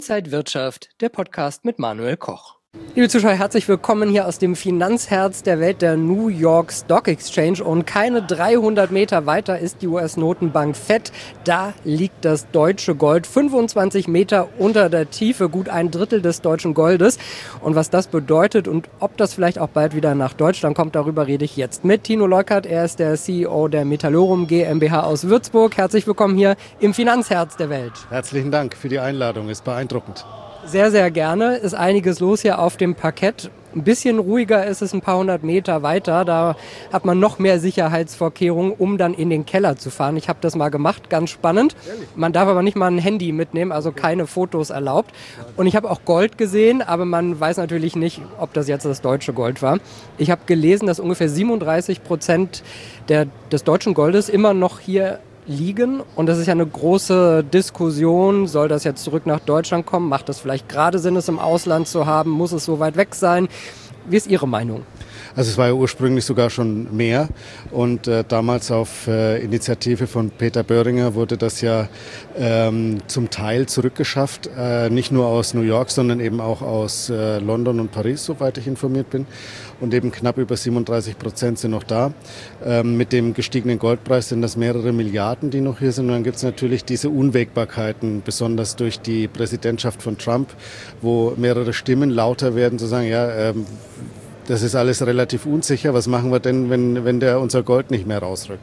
Inside Wirtschaft, der Podcast mit Manuel Koch. Liebe Zuschauer, herzlich willkommen hier aus dem Finanzherz der Welt, der New York Stock Exchange. Und keine 300 Meter weiter ist die US-Notenbank Fed. Da liegt das deutsche Gold 25 Meter unter der Tiefe, gut ein Drittel des deutschen Goldes. Und was das bedeutet und ob das vielleicht auch bald wieder nach Deutschland kommt, darüber rede ich jetzt mit Tino Leukert. Er ist der CEO der Metallorum GmbH aus Würzburg. Herzlich willkommen hier im Finanzherz der Welt. Herzlichen Dank für die Einladung, ist beeindruckend. Sehr, sehr gerne. Ist einiges los hier auf dem Parkett. Ein bisschen ruhiger ist es ein paar hundert Meter weiter. Da hat man noch mehr Sicherheitsvorkehrungen, um dann in den Keller zu fahren. Ich habe das mal gemacht, ganz spannend. Man darf aber nicht mal ein Handy mitnehmen, also keine Fotos erlaubt. Und ich habe auch Gold gesehen, aber man weiß natürlich nicht, ob das jetzt das deutsche Gold war. Ich habe gelesen, dass ungefähr 37% des deutschen Goldes immer noch hier liegen. Und das ist ja eine große Diskussion. Soll das jetzt zurück nach Deutschland kommen? Macht das vielleicht gerade Sinn, es im Ausland zu haben? Muss es so weit weg sein? Wie ist Ihre Meinung? Also es war ja ursprünglich sogar schon mehr und damals auf Initiative von Peter Böhringer wurde das ja zum Teil zurückgeschafft, nicht nur aus New York, sondern eben auch aus London und Paris, soweit ich informiert bin. Und eben knapp über 37% sind noch da. Mit dem gestiegenen Goldpreis sind das mehrere Milliarden, die noch hier sind. Und dann gibt es natürlich diese Unwägbarkeiten, besonders durch die Präsidentschaft von Trump, wo mehrere Stimmen lauter werden, zu sagen, ja, das ist alles relativ unsicher. Was machen wir denn, wenn der unser Gold nicht mehr rausrückt?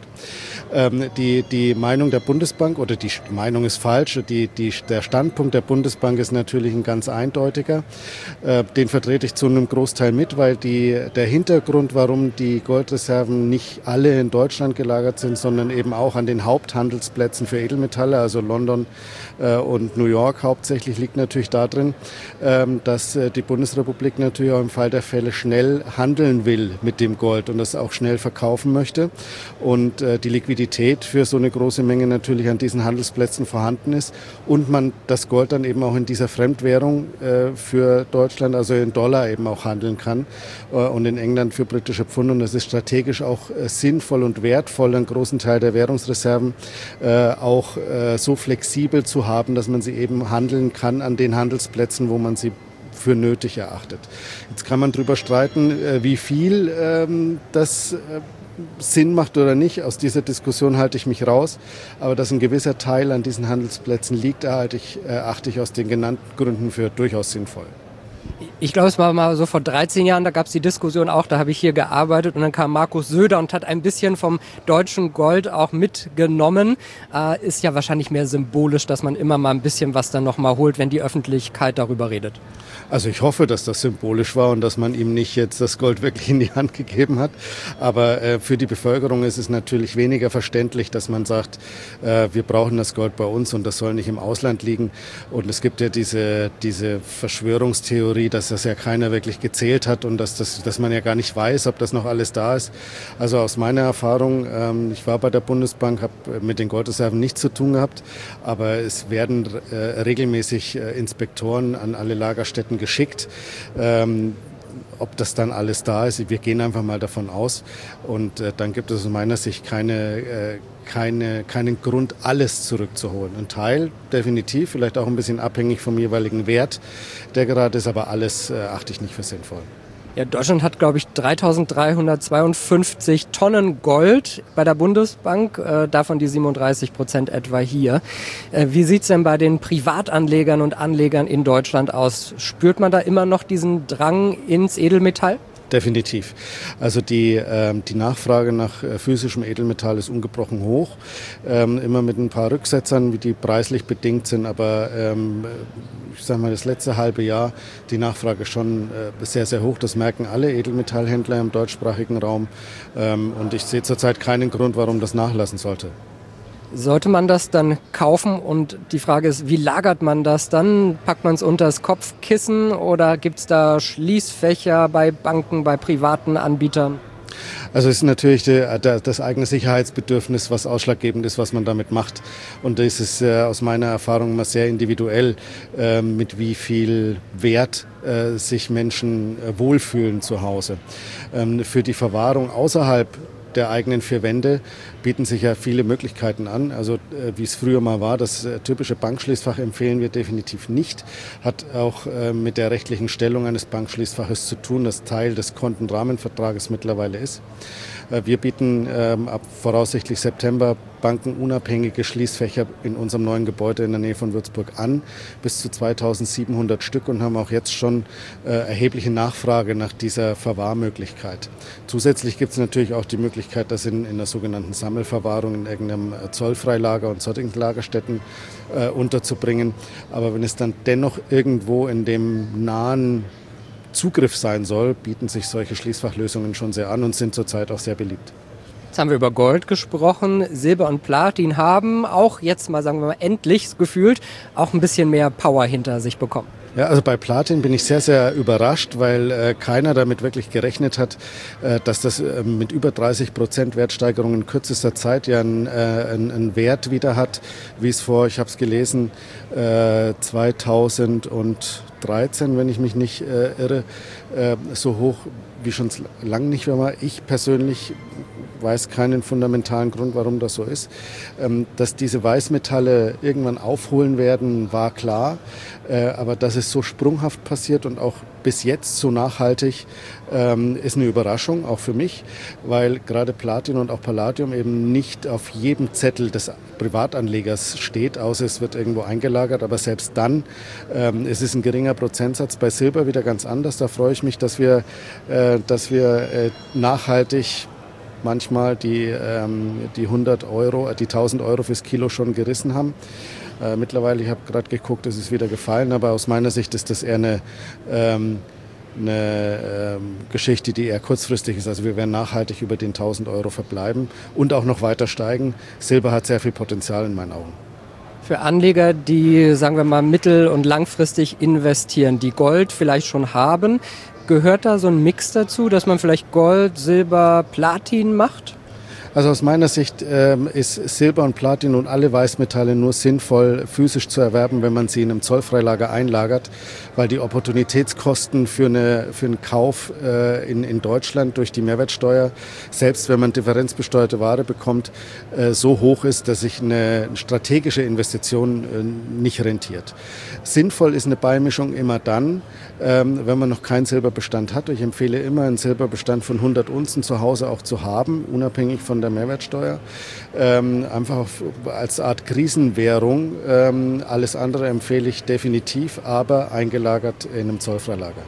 Die Meinung der Bundesbank, oder die Meinung ist falsch, der Standpunkt der Bundesbank ist natürlich ein ganz eindeutiger. Den vertrete ich zu einem Großteil mit, weil der Hintergrund, warum die Goldreserven nicht alle in Deutschland gelagert sind, sondern eben auch an den Haupthandelsplätzen für Edelmetalle, also London und New York hauptsächlich, liegt natürlich darin, dass die Bundesrepublik natürlich auch im Fall der Fälle schnell handeln will mit dem Gold und das auch schnell verkaufen möchte und die Liquidität für so eine große Menge natürlich an diesen Handelsplätzen vorhanden ist und man das Gold dann eben auch in dieser Fremdwährung für Deutschland, also in Dollar eben auch handeln kann und in England für britische Pfund, und das ist strategisch auch sinnvoll und wertvoll, einen großen Teil der Währungsreserven auch so flexibel zu haben, dass man sie eben handeln kann an den Handelsplätzen, wo man sie für nötig erachtet. Jetzt kann man darüber streiten, wie viel das Sinn macht oder nicht. Aus dieser Diskussion halte ich mich raus. Aber dass ein gewisser Teil an diesen Handelsplätzen liegt, erachte ich aus den genannten Gründen für durchaus sinnvoll. Ich glaube, es war mal so vor 13 Jahren, da gab es die Diskussion auch, da habe ich hier gearbeitet und dann kam Markus Söder und hat ein bisschen vom deutschen Gold auch mitgenommen. Ist ja wahrscheinlich mehr symbolisch, dass man immer mal ein bisschen was dann nochmal holt, wenn die Öffentlichkeit darüber redet. Also ich hoffe, dass das symbolisch war und dass man ihm nicht jetzt das Gold wirklich in die Hand gegeben hat. Aber für die Bevölkerung ist es natürlich weniger verständlich, dass man sagt, wir brauchen das Gold bei uns und das soll nicht im Ausland liegen. Und es gibt ja diese Verschwörungstheorie, dass das ja keiner wirklich gezählt hat und dass man ja gar nicht weiß, ob das noch alles da ist. Also aus meiner Erfahrung, ich war bei der Bundesbank, habe mit den Goldreserven nichts zu tun gehabt, aber es werden regelmäßig Inspektoren an alle Lagerstätten geschickt. Ob das dann alles da ist, wir gehen einfach mal davon aus. Und dann gibt es aus meiner Sicht keinen Grund, alles zurückzuholen. Ein Teil definitiv, vielleicht auch ein bisschen abhängig vom jeweiligen Wert, der gerade ist, aber alles achte ich nicht für sinnvoll. Ja, Deutschland hat, glaube ich, 3.352 Tonnen Gold bei der Bundesbank, davon die 37% etwa hier. Wie sieht's denn bei den Privatanlegern und Anlegern in Deutschland aus? Spürt man da immer noch diesen Drang ins Edelmetall? Definitiv. Also die Nachfrage nach physischem Edelmetall ist ungebrochen hoch. Immer mit ein paar Rücksetzern, wie die preislich bedingt sind, aber ich sage mal, das letzte halbe Jahr die Nachfrage schon sehr, sehr hoch. Das merken alle Edelmetallhändler im deutschsprachigen Raum. Und ich sehe zurzeit keinen Grund, warum das nachlassen sollte. Sollte man das dann kaufen? Und die Frage ist, wie lagert man das dann? Packt man es unter das Kopfkissen oder gibt es da Schließfächer bei Banken, bei privaten Anbietern? Also es ist natürlich das eigene Sicherheitsbedürfnis, was ausschlaggebend ist, was man damit macht. Und das ist aus meiner Erfahrung immer sehr individuell, mit wie viel Wert sich Menschen wohlfühlen zu Hause. Für die Verwahrung außerhalb der eigenen vier Wände bieten sich ja viele Möglichkeiten an. Also wie es früher mal war, das typische Bankschließfach empfehlen wir definitiv nicht. Hat auch mit der rechtlichen Stellung eines Bankschließfaches zu tun, das Teil des Kontenrahmenvertrages mittlerweile ist. Wir bieten ab voraussichtlich September bankenunabhängige Schließfächer in unserem neuen Gebäude in der Nähe von Würzburg an, bis zu 2700 Stück, und haben auch jetzt schon erhebliche Nachfrage nach dieser Verwahrmöglichkeit. Zusätzlich gibt es natürlich auch die Möglichkeit, das in der sogenannten Sammelverwahrung in irgendeinem Zollfreilager und sonstigen Lagerstätten unterzubringen. Aber wenn es dann dennoch irgendwo in dem nahen Zugriff sein soll, bieten sich solche Schließfachlösungen schon sehr an und sind zurzeit auch sehr beliebt. Jetzt haben wir über Gold gesprochen. Silber und Platin haben auch jetzt mal, sagen wir mal, endlich gefühlt auch ein bisschen mehr Power hinter sich bekommen. Ja, also bei Platin bin ich sehr, sehr überrascht, weil keiner damit wirklich gerechnet hat, dass das mit über 30% Wertsteigerung in kürzester Zeit ja einen Wert wieder hat, wie es vor, ich habe es gelesen, 2013, wenn ich mich nicht irre, so hoch wie schon lange nicht mehr war. Ich persönlich weiß keinen fundamentalen Grund, warum das so ist. Dass diese Weißmetalle irgendwann aufholen werden, war klar. Aber dass es so sprunghaft passiert und auch bis jetzt so nachhaltig, ist eine Überraschung, auch für mich, weil gerade Platin und auch Palladium eben nicht auf jedem Zettel des Privatanlegers steht, außer es wird irgendwo eingelagert. Aber selbst dann es ist ein geringer Prozentsatz. Bei Silber wieder ganz anders. Da freue ich mich, dass wir nachhaltig manchmal die 100 Euro, die 1000 Euro fürs Kilo schon gerissen haben. Mittlerweile, ich habe gerade geguckt, es ist wieder gefallen, aber aus meiner Sicht ist das eher eine Geschichte, die eher kurzfristig ist. Also wir werden nachhaltig über den 1000 Euro verbleiben und auch noch weiter steigen. Silber hat sehr viel Potenzial in meinen Augen. Für Anleger, die, sagen wir mal, mittel- und langfristig investieren, die Gold vielleicht schon haben, gehört da so ein Mix dazu, dass man vielleicht Gold, Silber, Platin macht? Also aus meiner Sicht ist Silber und Platin und alle Weißmetalle nur sinnvoll physisch zu erwerben, wenn man sie in einem Zollfreilager einlagert, weil die Opportunitätskosten für einen Kauf in Deutschland durch die Mehrwertsteuer, selbst wenn man differenzbesteuerte Ware bekommt, so hoch ist, dass sich eine strategische Investition nicht rentiert. Sinnvoll ist eine Beimischung immer dann, wenn man noch keinen Silberbestand hat. Ich empfehle immer, einen Silberbestand von 100 Unzen zu Hause auch zu haben, unabhängig von der Mehrwertsteuer, einfach als Art Krisenwährung. Alles andere empfehle ich definitiv, aber eingelagert in einem Zollfreilager.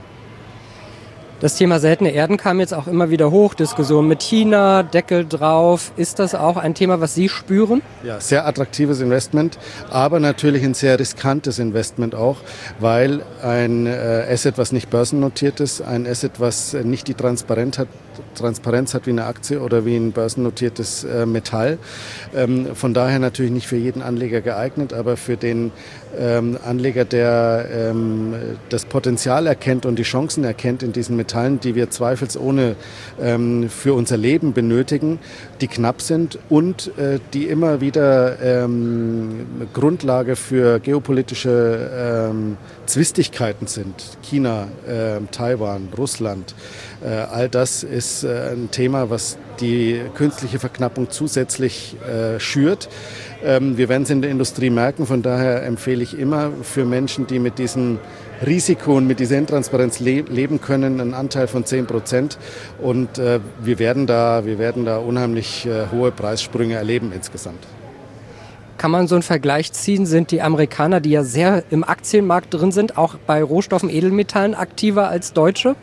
Das Thema seltene Erden kam jetzt auch immer wieder hoch, Diskussion mit China, Deckel drauf. Ist das auch ein Thema, was Sie spüren? Ja, sehr attraktives Investment, aber natürlich ein sehr riskantes Investment auch, weil ein Asset, was nicht börsennotiert ist, ein Asset, was nicht die Transparenz hat wie eine Aktie oder wie ein börsennotiertes Metall. Von daher natürlich nicht für jeden Anleger geeignet, aber für den Anleger, der das Potenzial erkennt und die Chancen erkennt in diesen Metallen, die wir zweifelsohne für unser Leben benötigen, die knapp sind und die immer wieder Grundlage für geopolitische Zwistigkeiten sind. China, Taiwan, Russland, all das ist ein Thema, was die künstliche Verknappung zusätzlich schürt. Wir werden es in der Industrie merken, von daher empfehle ich immer für Menschen, die mit diesem Risiko und mit dieser Intransparenz leben können, einen Anteil von 10%. Und wir werden da unheimlich hohe Preissprünge erleben insgesamt. Kann man so einen Vergleich ziehen? Sind die Amerikaner, die ja sehr im Aktienmarkt drin sind, auch bei Rohstoffen, Edelmetallen aktiver als Deutsche?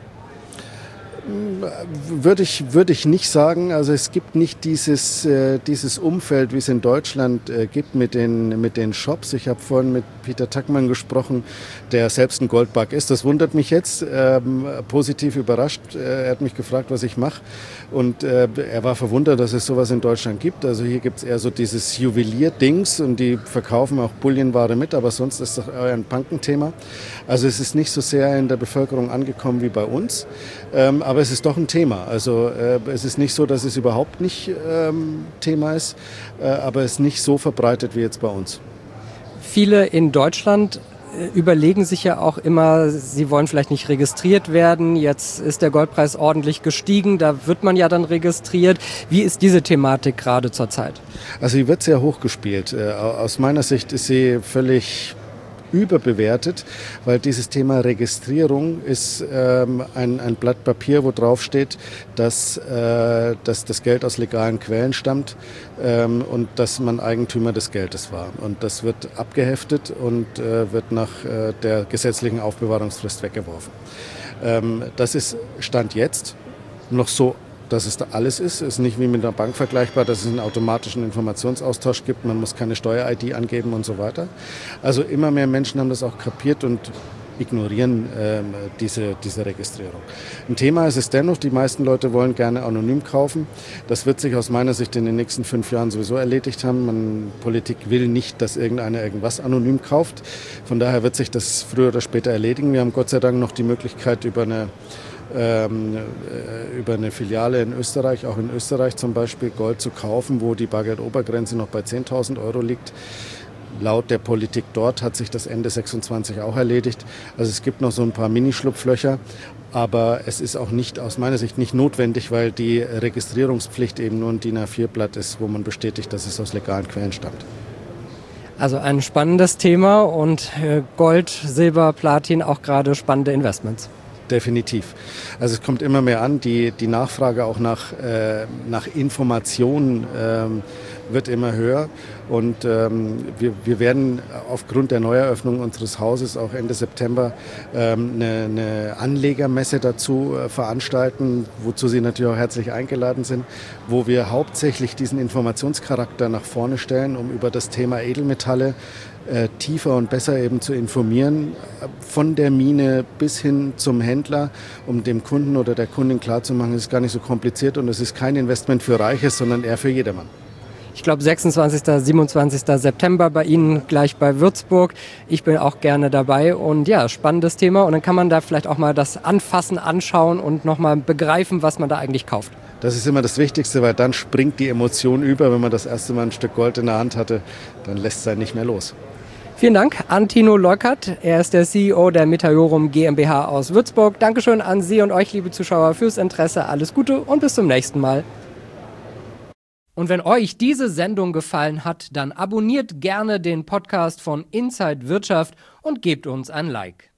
Würde ich nicht sagen. Also es gibt nicht dieses Umfeld, wie es in Deutschland gibt mit den Shops. Ich habe vorhin mit Peter Tackmann gesprochen, der selbst ein Goldbug ist. Das wundert mich jetzt, positiv überrascht. Er hat mich gefragt, was ich mache. Und er war verwundert, dass es sowas in Deutschland gibt. Also hier gibt es eher so dieses Juwelier-Dings und die verkaufen auch Bullionware mit, aber sonst ist das eher ein Bankenthema. Also es ist nicht so sehr in der Bevölkerung angekommen wie bei uns. Aber es ist doch ein Thema. Also es ist nicht so, dass es überhaupt nicht Thema ist, aber es ist nicht so verbreitet wie jetzt bei uns. Viele in Deutschland überlegen sich ja auch immer, sie wollen vielleicht nicht registriert werden. Jetzt ist der Goldpreis ordentlich gestiegen, da wird man ja dann registriert. Wie ist diese Thematik gerade zurzeit? Also sie wird sehr hoch gespielt. Aus meiner Sicht ist sie völlig überbewertet, weil dieses Thema Registrierung ist ein Blatt Papier, wo drauf steht, dass das Geld aus legalen Quellen stammt und dass man Eigentümer des Geldes war. Und das wird abgeheftet und wird nach der gesetzlichen Aufbewahrungsfrist weggeworfen. Das ist Stand jetzt noch so, dass es da alles ist nicht wie mit einer Bank vergleichbar, dass es einen automatischen Informationsaustausch gibt, man muss keine Steuer-ID angeben und so weiter. Also immer mehr Menschen haben das auch kapiert und ignorieren diese Registrierung. Ein Thema ist es dennoch, die meisten Leute wollen gerne anonym kaufen. Das wird sich aus meiner Sicht in den nächsten 5 Jahren sowieso erledigt haben. Politik will nicht, dass irgendeiner irgendwas anonym kauft. Von daher wird sich das früher oder später erledigen. Wir haben Gott sei Dank noch die Möglichkeit über eine Filiale in Österreich, auch in Österreich zum Beispiel, Gold zu kaufen, wo die Bargeldobergrenze noch bei 10.000 Euro liegt. Laut der Politik dort hat sich das Ende 26 auch erledigt. Also es gibt noch so ein paar Minischlupflöcher, aber es ist auch nicht, aus meiner Sicht nicht notwendig, weil die Registrierungspflicht eben nur ein DIN A4-Blatt ist, wo man bestätigt, dass es aus legalen Quellen stammt. Also ein spannendes Thema und Gold, Silber, Platin auch gerade spannende Investments. Definitiv. Also es kommt immer mehr an, die Nachfrage auch nach Informationen wird immer höher und wir werden aufgrund der Neueröffnung unseres Hauses auch Ende September eine Anlegermesse dazu veranstalten, wozu Sie natürlich auch herzlich eingeladen sind, wo wir hauptsächlich diesen Informationscharakter nach vorne stellen, um über das Thema Edelmetalle tiefer und besser eben zu informieren, von der Mine bis hin zum Händler, um dem Kunden oder der Kundin klarzumachen, es ist gar nicht so kompliziert und es ist kein Investment für Reiche, sondern eher für jedermann. Ich glaube 26., 27. September bei Ihnen gleich bei Würzburg. Ich bin auch gerne dabei und ja, spannendes Thema und dann kann man da vielleicht auch mal das anfassen, anschauen und nochmal begreifen, was man da eigentlich kauft. Das ist immer das Wichtigste, weil dann springt die Emotion über, wenn man das erste Mal ein Stück Gold in der Hand hatte, dann lässt es einen nicht mehr los. Vielen Dank an Tino Leukert. Er ist der CEO der Metajorum GmbH aus Würzburg. Dankeschön an Sie und euch, liebe Zuschauer, fürs Interesse. Alles Gute und bis zum nächsten Mal. Und wenn euch diese Sendung gefallen hat, dann abonniert gerne den Podcast von Inside Wirtschaft und gebt uns ein Like.